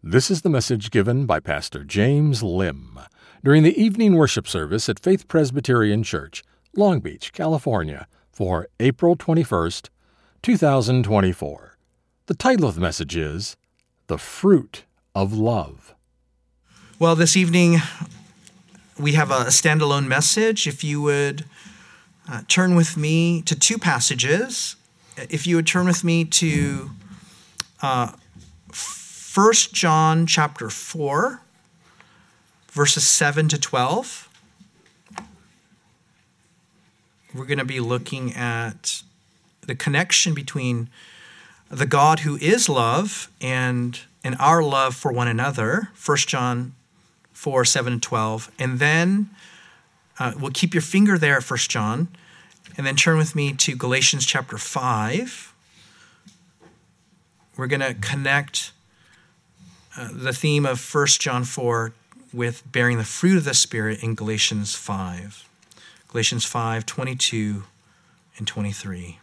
This is the message given by Pastor James Lim during the evening worship service at Faith Presbyterian Church, Long Beach, California, for April 21st, 2024. The title of the message is The Fruit of Love. Well, this evening we have a standalone message. If you would turn with me to two passages. If you would turn with me to 1 John chapter 4, verses 7 to 12. We're going to be looking at the connection between the God who is love and our love for one another, 1 John 4, 7 and 12. And then we'll keep your finger there at 1 John, and then turn with me to Galatians chapter 5. We're going to connect the theme of 1 John 4 with bearing the fruit of the Spirit in Galatians 5. Galatians 5, 22 and 23.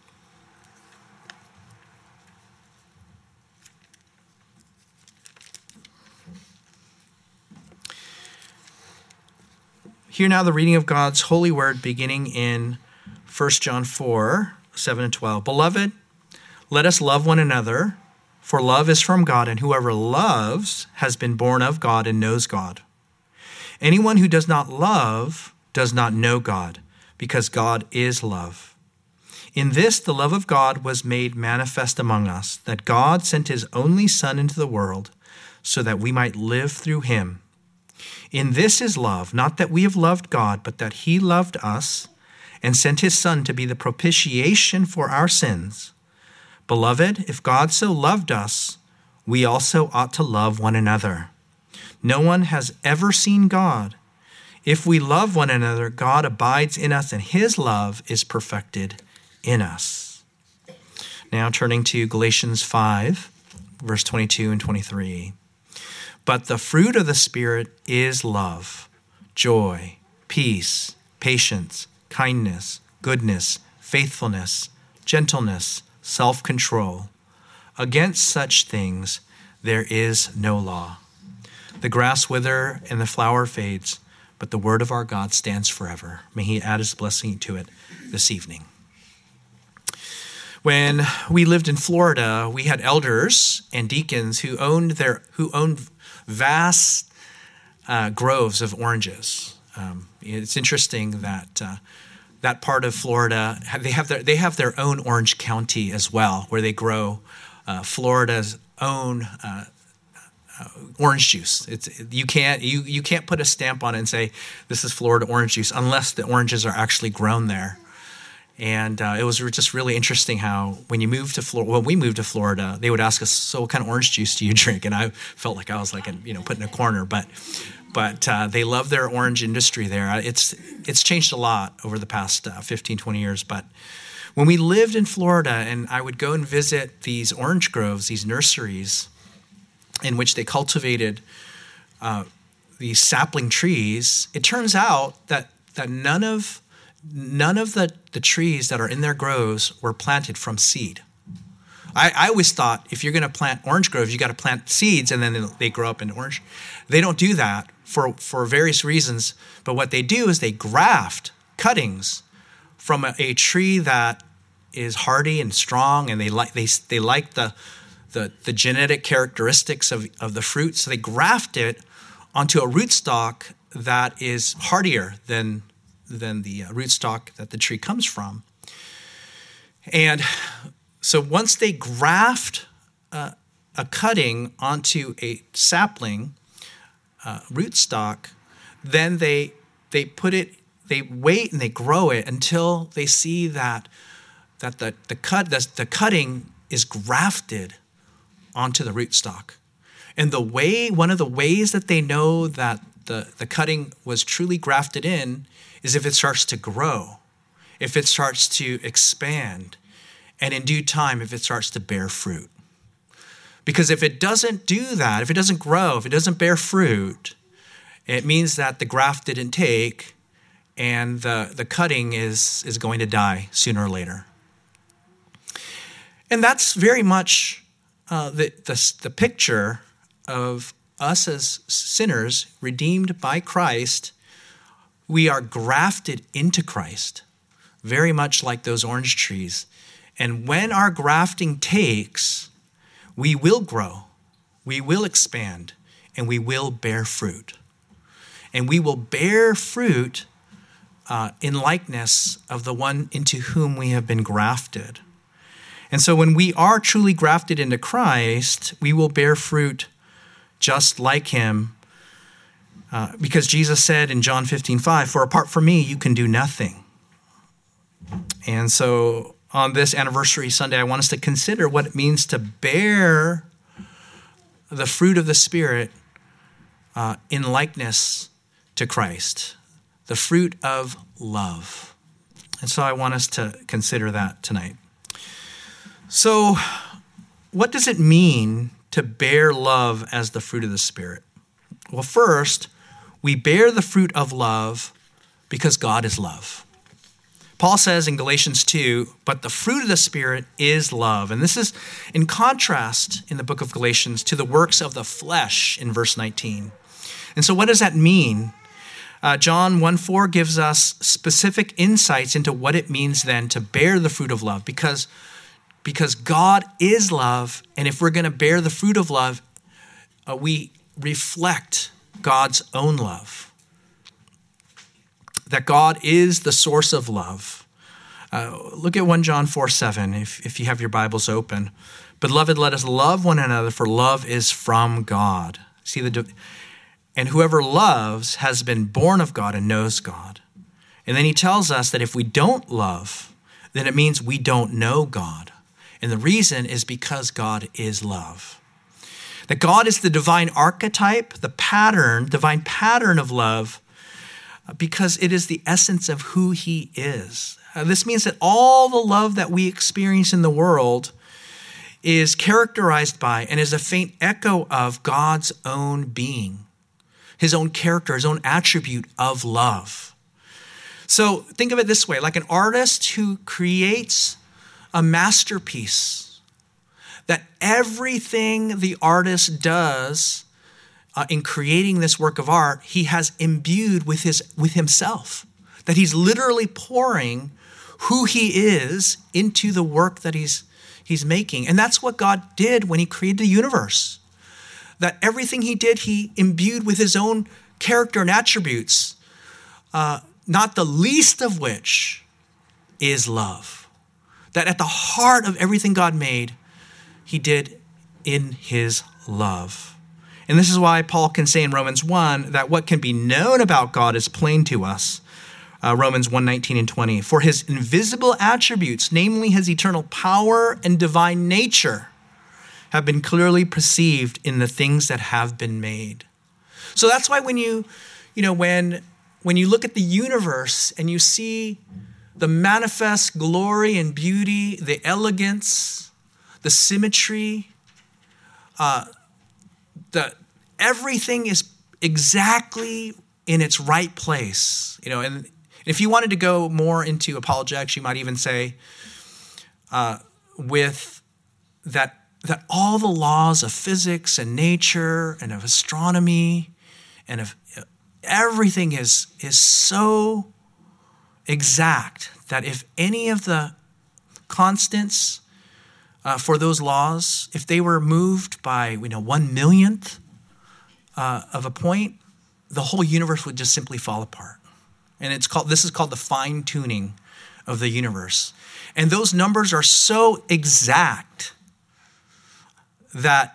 Hear now the reading of God's holy word beginning in 1 John 4, 7 and 12. Beloved, let us love one another, for love is from God, and whoever loves has been born of God and knows God. Anyone who does not love does not know God, because God is love. In this, the love of God was made manifest among us, that God sent his only Son into the world so that we might live through him. In this is love, not that we have loved God, but that he loved us and sent his Son to be the propitiation for our sins. Beloved, if God so loved us, we also ought to love one another. No one has ever seen God. If we love one another, God abides in us, and his love is perfected in us. Now turning to Galatians 5, verse 22 and 23. But the fruit of the Spirit is love, joy, peace, patience, kindness, goodness, faithfulness, gentleness, self-control. Against such things there is no law. The grass withers and the flower fades, but the word of our God stands forever. May he add his blessing to it this evening. When we lived in Florida, we had elders and deacons who owned vast groves of oranges. It's interesting that that part of Florida, they have their own orange county as well, where they grow Florida's own orange juice. You can't put a stamp on it and say this is Florida orange juice unless the oranges are actually grown there. And it was just really interesting how when we moved to Florida, they would ask us, "So what kind of orange juice do you drink?" And I felt like I was put in a corner, but they love their orange industry there. It's changed a lot over the past 15, 20 years. But when we lived in Florida and I would go and visit these orange groves, these nurseries in which they cultivated these sapling trees, it turns out that none of the trees that are in their groves were planted from seed. I always thought if you're going to plant orange groves, you got to plant seeds and then they grow up into orange. They don't do that for various reasons. But what they do is they graft cuttings from a tree that is hardy and strong, and they like the genetic characteristics of the fruit. So they graft it onto a rootstock that is hardier than the rootstock that the tree comes from. And so once they graft a cutting onto a sapling rootstock, then they wait and they grow it until they see that the cutting is grafted onto the rootstock. And one of the ways that they know that the cutting was truly grafted in is if it starts to grow, if it starts to expand, and in due time, if it starts to bear fruit. Because if it doesn't do that, if it doesn't grow, if it doesn't bear fruit, it means that the graft didn't take, and the cutting is going to die sooner or later. And that's very much the picture of us as sinners redeemed by Christ, we are grafted into Christ, very much like those orange trees. And when our grafting takes, we will grow, we will expand, and we will bear fruit. And we will bear fruit in likeness of the one into whom we have been grafted. And so when we are truly grafted into Christ, we will bear fruit just like him, because Jesus said in John 15:5, "For apart from me, you can do nothing." And so on this anniversary Sunday, I want us to consider what it means to bear the fruit of the Spirit in likeness to Christ, the fruit of love. And so I want us to consider that tonight. So what does it mean to bear love as the fruit of the Spirit? Well, first, we bear the fruit of love because God is love. Paul says in Galatians 2, "But the fruit of the Spirit is love." And this is in contrast in the book of Galatians to the works of the flesh in verse 19. And so what does that mean? John 1:4 gives us specific insights into what it means then to bear the fruit of love, because God is love, and if we're going to bear the fruit of love, we reflect God's own love. That God is the source of love. Look at 1 John 4:7, if you have your Bibles open. "Beloved, let us love one another, for love is from God." See, and whoever loves has been born of God and knows God. And then he tells us that if we don't love, then it means we don't know God. And the reason is because God is love. That God is the divine archetype, the divine pattern of love, because it is the essence of who he is. This means that all the love that we experience in the world is characterized by and is a faint echo of God's own being, his own character, his own attribute of love. So think of it this way, like an artist who creates a masterpiece, that everything the artist does in creating this work of art, he has imbued with himself, that he's literally pouring who he is into the work that he's making. And that's what God did when he created the universe. That everything he did, he imbued with his own character and attributes, not the least of which is love. That at the heart of everything God made, he did in his love. And this is why Paul can say in Romans 1 that what can be known about God is plain to us. Romans 1:19 and 20. "For his invisible attributes, namely his eternal power and divine nature, have been clearly perceived in the things that have been made." So that's why when you look at the universe and you see the manifest glory and beauty, the elegance, the symmetry, everything is exactly in its right place. And if you wanted to go more into apologetics, you might even say with that all the laws of physics and nature and of astronomy and of everything is so exact that if any of the constants for those laws, if they were moved by 1/1,000,000th of a point, the whole universe would just simply fall apart. And this is called the fine-tuning of the universe. And those numbers are so exact that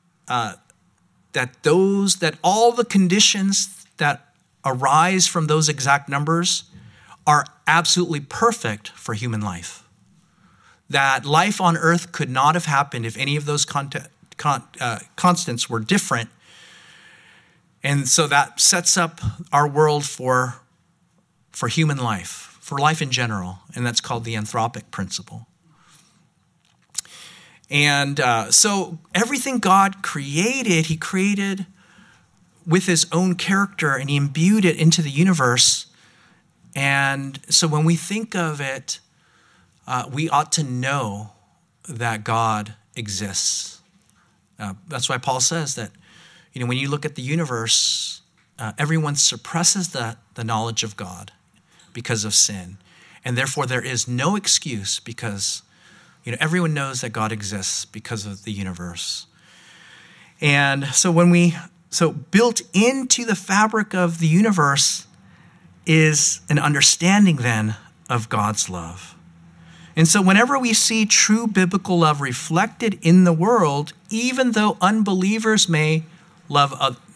all the conditions that arise from those exact numbers are absolutely perfect for human life. That life on earth could not have happened if any of those constants were different. And so that sets up our world for human life, for life in general, and that's called the anthropic principle. And so everything God created, he created with his own character, and he imbued it into the universe. And so when we think of it, we ought to know that God exists. That's why Paul says that When you look at the universe, everyone suppresses the knowledge of God because of sin. And therefore there is no excuse because, everyone knows that God exists because of the universe. And so built into the fabric of the universe is an understanding then of God's love. And so whenever we see true biblical love reflected in the world, even though unbelievers may love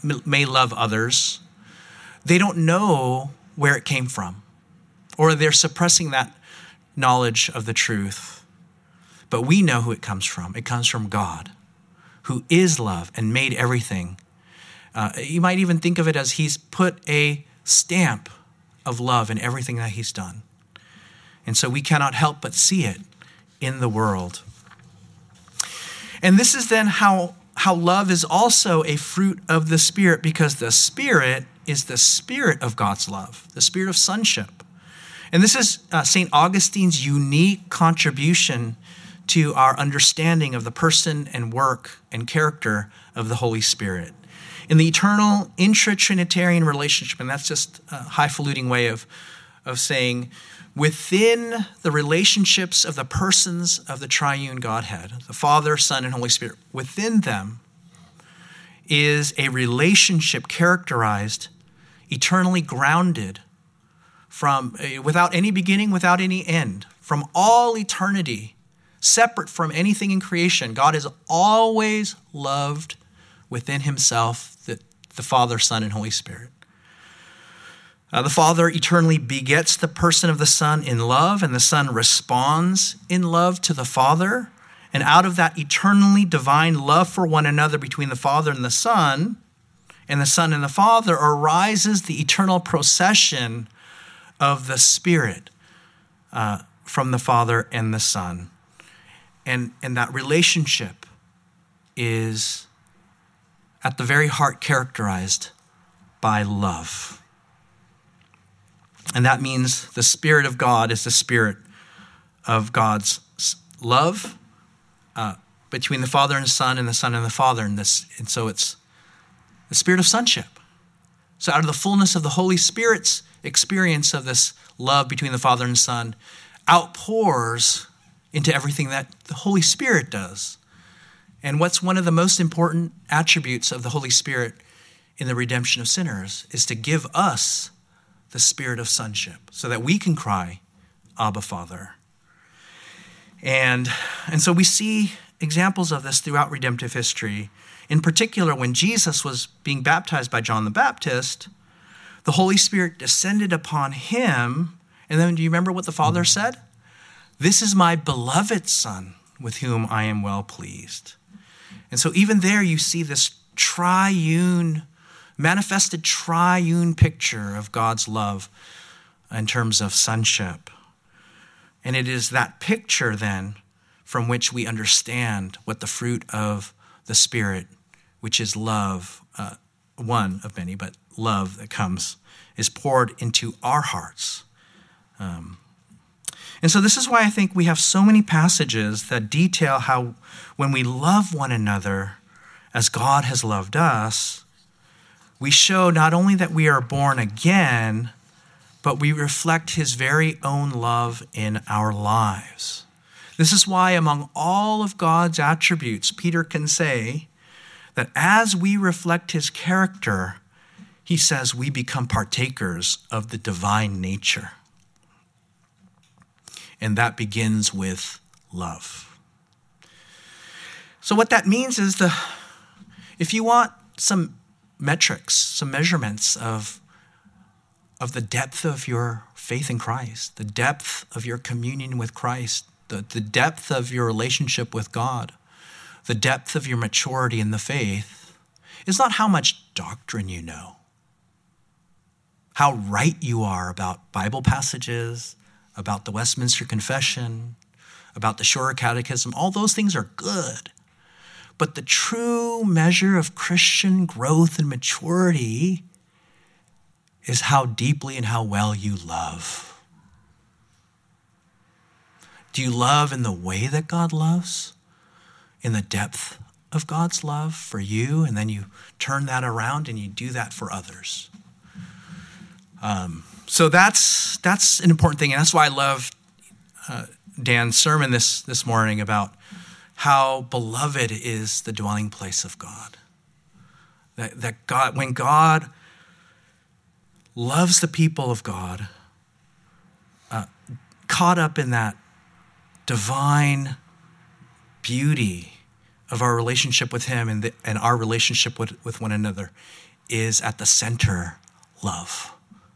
others, they don't know where it came from, or they're suppressing that knowledge of the truth. But we know who it comes from. It comes from God, who is love and made everything. You might even think of it as he's put a stamp of love in everything that he's done. And so we cannot help but see it in the world. And this is then how love is also a fruit of the Spirit, because the Spirit is the spirit of God's love, the spirit of sonship. And this is St. Augustine's unique contribution to our understanding of the person and work and character of the Holy Spirit. In the eternal intra-Trinitarian relationship, and that's just a highfalutin way of saying, within the relationships of the persons of the triune Godhead, the Father, Son, and Holy Spirit, within them is a relationship characterized, eternally grounded, from without any beginning, without any end, from all eternity, separate from anything in creation. God is always loved within himself, the Father, Son, and Holy Spirit. The Father eternally begets the person of the Son in love, and the Son responds in love to the Father. And out of that eternally divine love for one another between the Father and the Son and the Father arises the eternal procession of the Spirit from the Father and the Son. And that relationship is at the very heart characterized by love. And that means the Spirit of God is the Spirit of God's love between the Father and the Son and the Father. And so it's the Spirit of sonship. So out of the fullness of the Holy Spirit's experience of this love between the Father and Son outpours into everything that the Holy Spirit does. And what's one of the most important attributes of the Holy Spirit in the redemption of sinners is to give us the spirit of sonship so that we can cry, Abba, Father. And so we see examples of this throughout redemptive history. In particular, when Jesus was being baptized by John the Baptist, the Holy Spirit descended upon him. And then do you remember what the Father said? "This is my beloved Son with whom I am well pleased." And so even there you see this manifested triune picture of God's love in terms of sonship. And it is that picture then from which we understand what the fruit of the Spirit, which is love, one of many, but love that comes, is poured into our hearts. And so this is why I think we have so many passages that detail how when we love one another as God has loved us, we show not only that we are born again, but we reflect his very own love in our lives. This is why among all of God's attributes, Peter can say that as we reflect his character, he says we become partakers of the divine nature. And that begins with love. So what that means is if you want some metrics, some measurements of the depth of your faith in Christ, the depth of your communion with Christ, the depth of your relationship with God, the depth of your maturity in the faith, is not how much doctrine you know, how right you are about Bible passages, about the Westminster Confession, about the Shorter Catechism. All those things are good. But the true measure of Christian growth and maturity is how deeply and how well you love. Do you love in the way that God loves? In the depth of God's love for you, and then you turn that around and you do that for others. So that's an important thing, and that's why I love Dan's sermon this morning about how beloved is the dwelling place of God. That God, when God loves the people of God, caught up in that divine beauty of our relationship with him and our relationship with one another, is at the center love.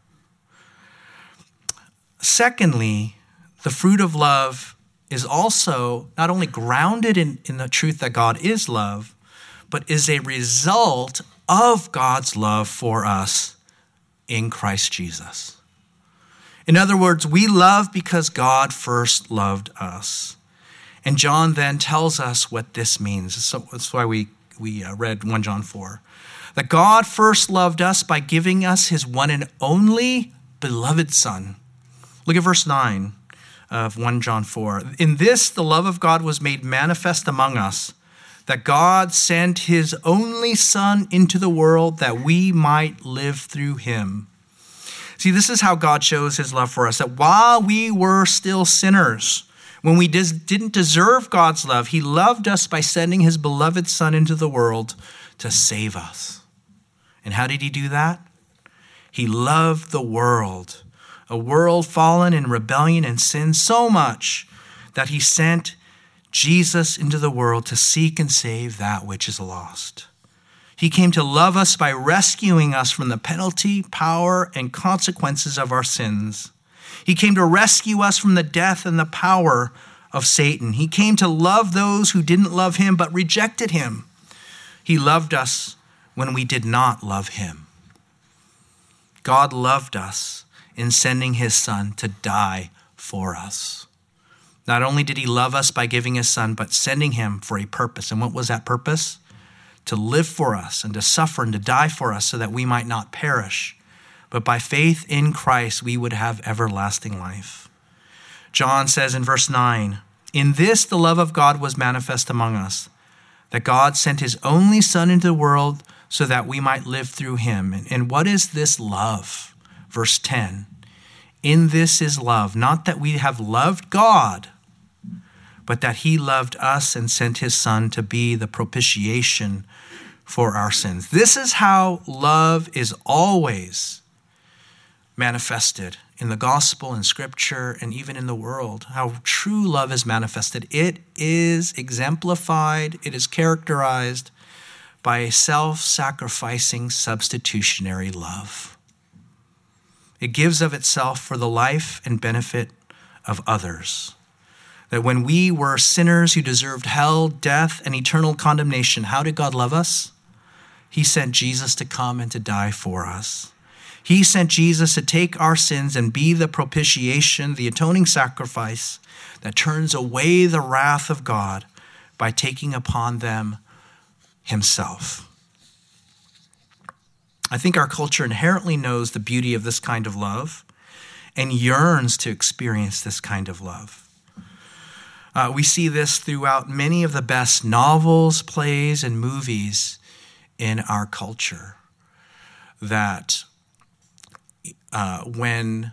Secondly, the fruit of love is also not only grounded in the truth that God is love, but is a result of God's love for us in Christ Jesus. In other words, we love because God first loved us. And John then tells us what this means. So that's why we read 1 John 4. That God first loved us by giving us his one and only beloved Son. Look at verse 9 of 1 John 4. In this, the love of God was made manifest among us, that God sent his only Son into the world that we might live through him. See, this is how God shows his love for us, that while we were still sinners, when we didn't deserve God's love, he loved us by sending his beloved Son into the world to save us. And how did he do that? He loved the world, a world fallen in rebellion and sin so much that he sent Jesus into the world to seek and save that which is lost. He came to love us by rescuing us from the penalty, power, and consequences of our sins. He came to rescue us from the death and the power of Satan. He came to love those who didn't love him but rejected him. He loved us when we did not love him. God loved us in sending his Son to die for us. Not only did he love us by giving his Son, but sending him for a purpose. And what was that purpose? To live for us and to suffer and to die for us so that we might not perish, but by faith in Christ we would have everlasting life. John says in verse 9, in this the love of God was manifest among us, that God sent his only Son into the world so that we might live through him. And what is this love? Verse 10, in this is love, not that we have loved God, but that he loved us and sent his Son to be the propitiation for our sins. This is how love is always manifested in the gospel, in scripture, and even in the world. How true love is manifested. It is exemplified, it is characterized by a self-sacrificing substitutionary love. It gives of itself for the life and benefit of others. That when we were sinners who deserved hell, death, and eternal condemnation, how did God love us? He sent Jesus to come and to die for us. He sent Jesus to take our sins and be the propitiation, the atoning sacrifice that turns away the wrath of God by taking upon them himself. I think our culture inherently knows the beauty of this kind of love and yearns to experience this kind of love. We see this throughout many of the best novels, plays, and movies in our culture. That when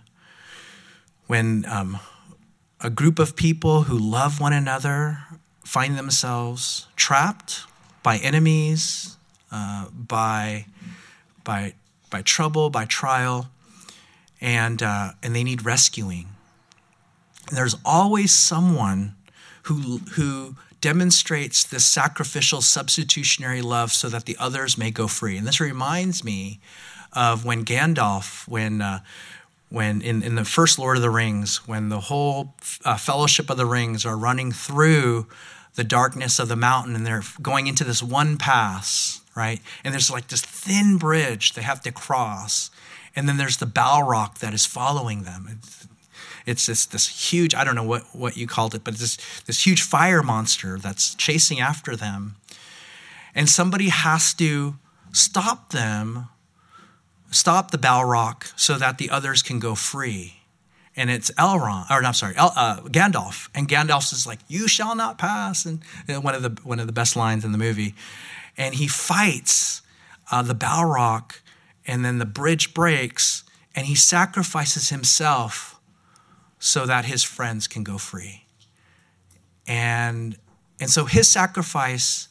a group of people who love one another find themselves trapped by enemies, by trouble, by trial, and they need rescuing. And there's always someone who demonstrates this sacrificial substitutionary love so that the others may go free. And this reminds me of when Gandalf, when in the first Lord of the Rings, when the whole Fellowship of the Rings are running through the darkness of the mountain and they're going into this one pass, right? And there's like this thin bridge they have to cross. And then there's the Balrog that is following them. It's this huge, I don't know what you called it, but this huge fire monster that's chasing after them. And somebody has to stop the Balrog so that the others can go free. and it's Gandalf, and Gandalf is like, "You shall not pass," and one of the best lines in the movie, and he fights the Balrog, and then the bridge breaks, and he sacrifices himself so that his friends can go free, and so his sacrifice,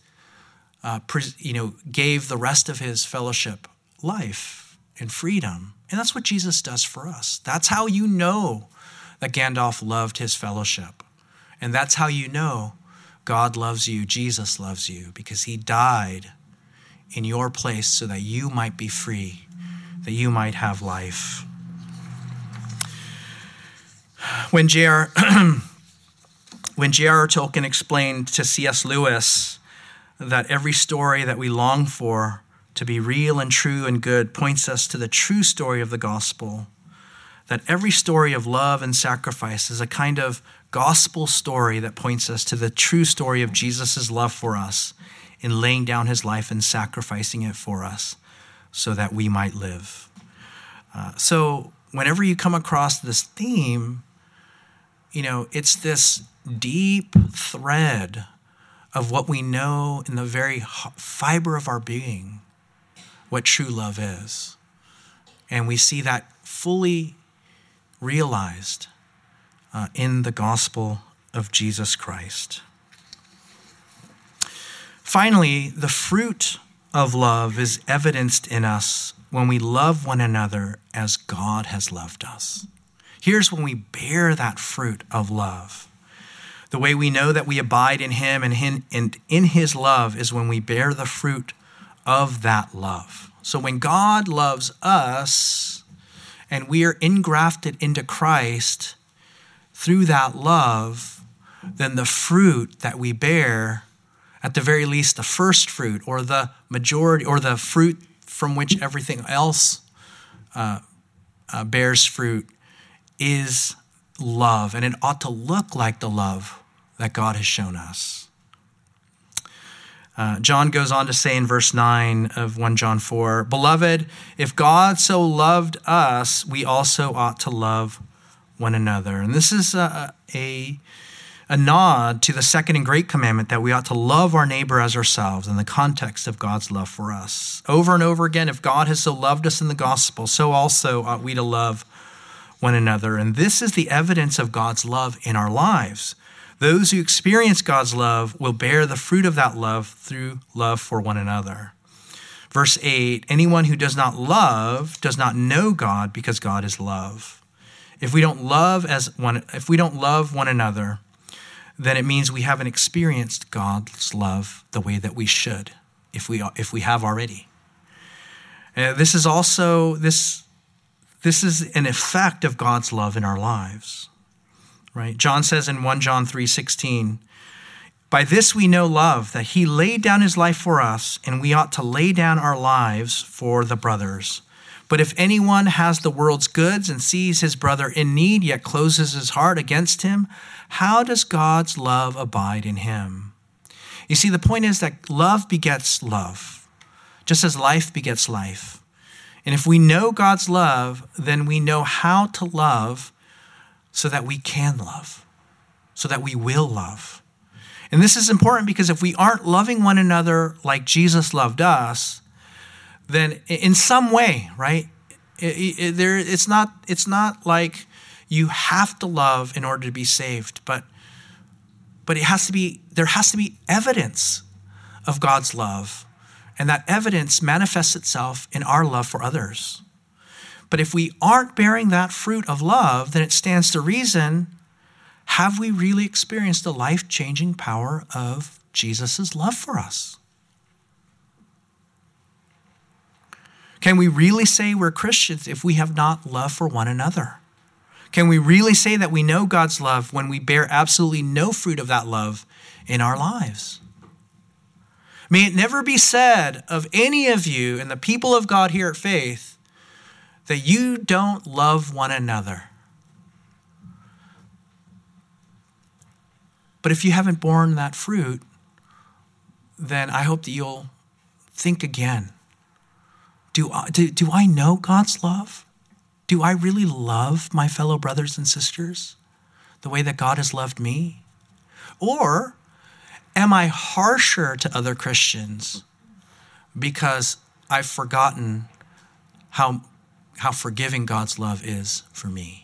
gave the rest of his fellowship life and freedom. And that's what Jesus does for us. That's how you know that Gandalf loved his fellowship. And that's how you know God loves you, Jesus loves you, because he died in your place so that you might be free, that you might have life. When J.R. Tolkien explained to C.S. Lewis that every story that we long for to be real and true and good points us to the true story of the gospel, that every story of love and sacrifice is a kind of gospel story that points us to the true story of Jesus' love for us in laying down his life and sacrificing it for us so that we might live. So whenever you come across this theme, it's this deep thread of what we know in the very fiber of our being, what true love is. And we see that fully realized in the gospel of Jesus Christ. Finally, the fruit of love is evidenced in us when we love one another as God has loved us. Here's when we bear that fruit of love. The way we know that we abide in him and in his love is when we bear the fruit of that love. So when God loves us and we are engrafted into Christ through that love, then the fruit that we bear, at the very least the first fruit or the majority or the fruit from which everything else bears fruit, is love. And it ought to look like the love that God has shown us. John goes on to say in verse 9 of 1 John 4, "Beloved, if God so loved us, we also ought to love one another." And this is a nod to the second and great commandment that we ought to love our neighbor as ourselves in the context of God's love for us. Over and over again, if God has so loved us in the gospel, so also ought we to love one another. And this is the evidence of God's love in our lives. Those who experience God's love will bear the fruit of that love through love for one another. Verse 8, "Anyone who does not love does not know God, because God is love. If we don't love one another, then it means we haven't experienced God's love the way that we should, if we have already." This is an effect of God's love in our lives. Right? John says in 1 John 3:16, "By this we know love, that he laid down his life for us, and we ought to lay down our lives for the brothers. But if anyone has the world's goods and sees his brother in need, yet closes his heart against him, how does God's love abide in him?" You see, the point is that love begets love, just as life begets life. And if we know God's love, then we know how to love so that we can love, so that we will love. And this is important because if we aren't loving one another like Jesus loved us, then in some way, right, it's not like you have to love in order to be saved, but there has to be evidence of God's love, and that evidence manifests itself in our love for others. But if we aren't bearing that fruit of love, then it stands to reason, have we really experienced the life-changing power of Jesus' love for us? Can we really say we're Christians if we have not love for one another? Can we really say that we know God's love when we bear absolutely no fruit of that love in our lives? May it never be said of any of you and the people of God here at Faith that you don't love one another. But if you haven't borne that fruit, then I hope that you'll think again. Do I know God's love? Do I really love my fellow brothers and sisters the way that God has loved me? Or am I harsher to other Christians because I've forgotten how forgiving God's love is for me?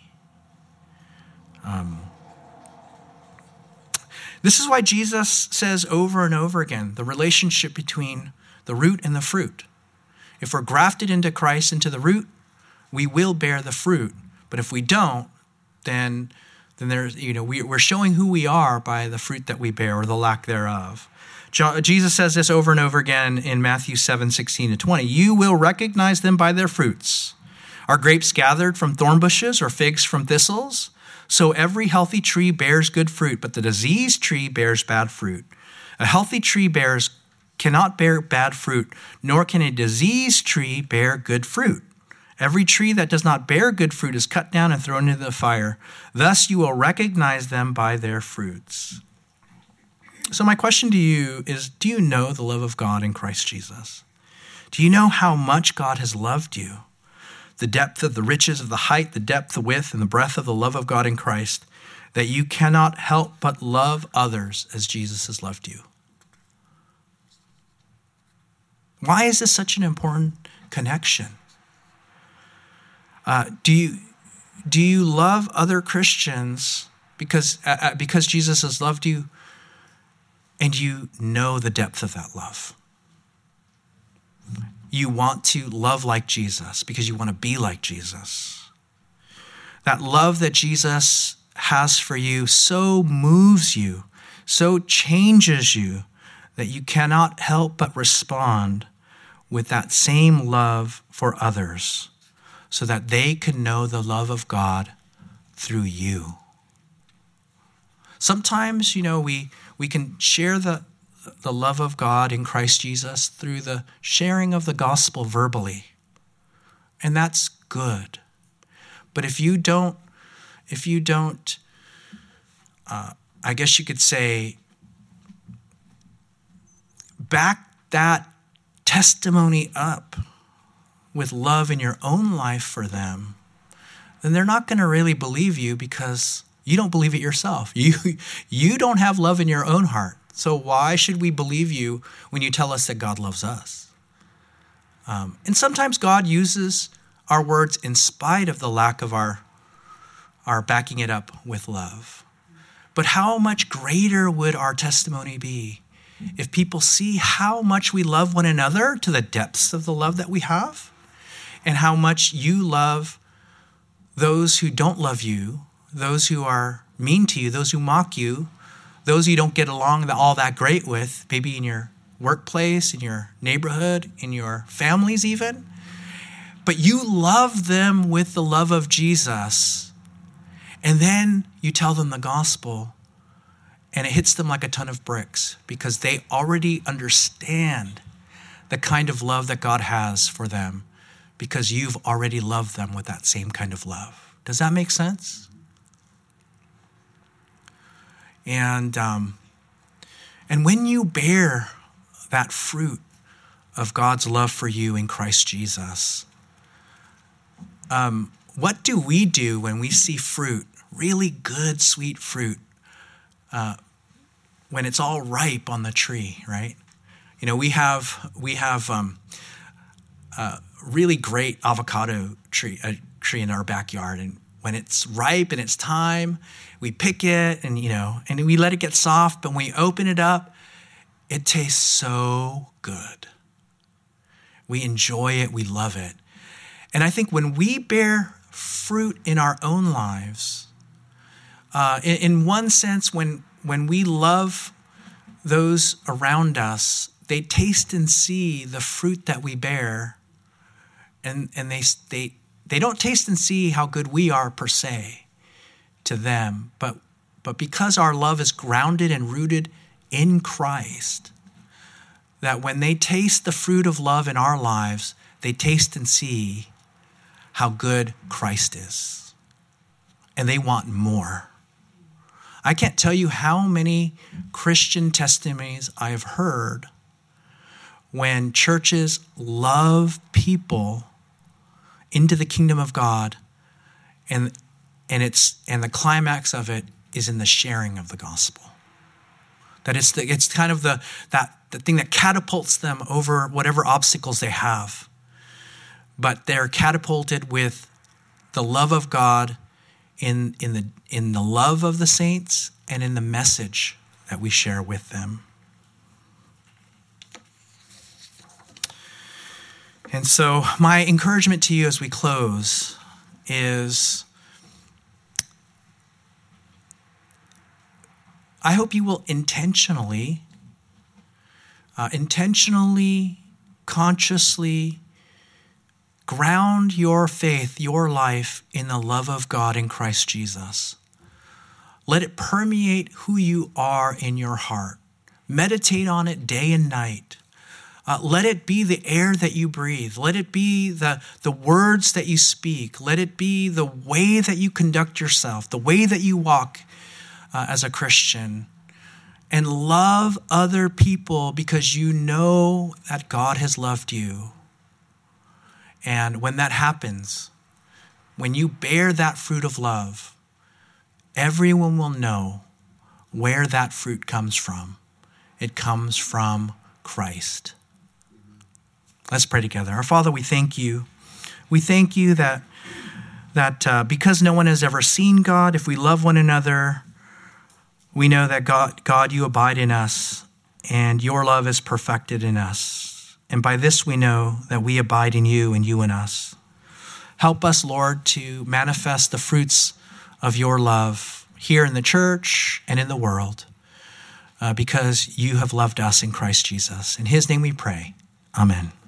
This is why Jesus says over and over again, the relationship between the root and the fruit. If we're grafted into Christ, into the root, we will bear the fruit. But if we don't, then there's, we're showing who we are by the fruit that we bear or the lack thereof. Jesus says this over and over again in Matthew 7:16-20. You will recognize them by their fruits. Are grapes gathered from thorn bushes or figs from thistles? So every healthy tree bears good fruit, but the diseased tree bears bad fruit. A healthy tree cannot bear bad fruit, nor can a diseased tree bear good fruit. Every tree that does not bear good fruit is cut down and thrown into the fire. Thus you will recognize them by their fruits. So my question to you is, do you know the love of God in Christ Jesus? Do you know how much God has loved you? The depth of the riches of the height, the depth, the width, and the breadth of the love of God in Christ, that you cannot help but love others as Jesus has loved you. Why is this such an important connection? Do you love other Christians because Jesus has loved you and you know the depth of that love? You want to love like Jesus because you want to be like Jesus. That love that Jesus has for you so moves you, so changes you, that you cannot help but respond with that same love for others so that they can know the love of God through you. Sometimes, we can share the love of God in Christ Jesus through the sharing of the gospel verbally. And that's good. But if you don't, I guess you could say, back that testimony up with love in your own life for them, then they're not going to really believe you because you don't believe it yourself. You don't have love in your own heart. So why should we believe you when you tell us that God loves us? And sometimes God uses our words in spite of the lack of our backing it up with love. But how much greater would our testimony be if people see how much we love one another to the depths of the love that we have, and how much you love those who don't love you, those who are mean to you, those who mock you, those you don't get along all that great with, maybe in your workplace, in your neighborhood, in your families even. But you love them with the love of Jesus. And then you tell them the gospel and it hits them like a ton of bricks because they already understand the kind of love that God has for them because you've already loved them with that same kind of love. Does that make sense? And when you bear that fruit of God's love for you in Christ Jesus, what do we do when we see fruit, really good, sweet fruit, when it's all ripe on the tree, right? We have a really great avocado tree in our backyard, and when it's ripe and it's time, we pick it and we let it get soft, but when we open it up, it tastes so good. We enjoy it, we love it. And I think when we bear fruit in our own lives, in one sense, when we love those around us, they taste and see the fruit that we bear, and they don't taste and see how good we are per se to them, but because our love is grounded and rooted in Christ, that when they taste the fruit of love in our lives, they taste and see how good Christ is. And they want more. I can't tell you how many Christian testimonies I have heard when churches love people into the kingdom of God And the climax of it is in the sharing of the gospel. That it's kind of the thing that catapults them over whatever obstacles they have. But they're catapulted with the love of God in the love of the saints and in the message that we share with them. And so my encouragement to you as we close is, I hope you will intentionally, consciously ground your faith, your life in the love of God in Christ Jesus. Let it permeate who you are in your heart. Meditate on it day and night. Let it be the air that you breathe. Let it be the words that you speak. Let it be the way that you conduct yourself, the way that you walk as a Christian. And love other people because you know that God has loved you. And when that happens, when you bear that fruit of love, everyone will know where that fruit comes from. It comes from Christ. Let's pray together. Our Father, we thank you. We thank you that because no one has ever seen God, if we love one another, we know that God, you abide in us, and your love is perfected in us. And by this we know that we abide in you and you in us. Help us, Lord, to manifest the fruits of your love here in the church and in the world, because you have loved us in Christ Jesus. In his name we pray. Amen.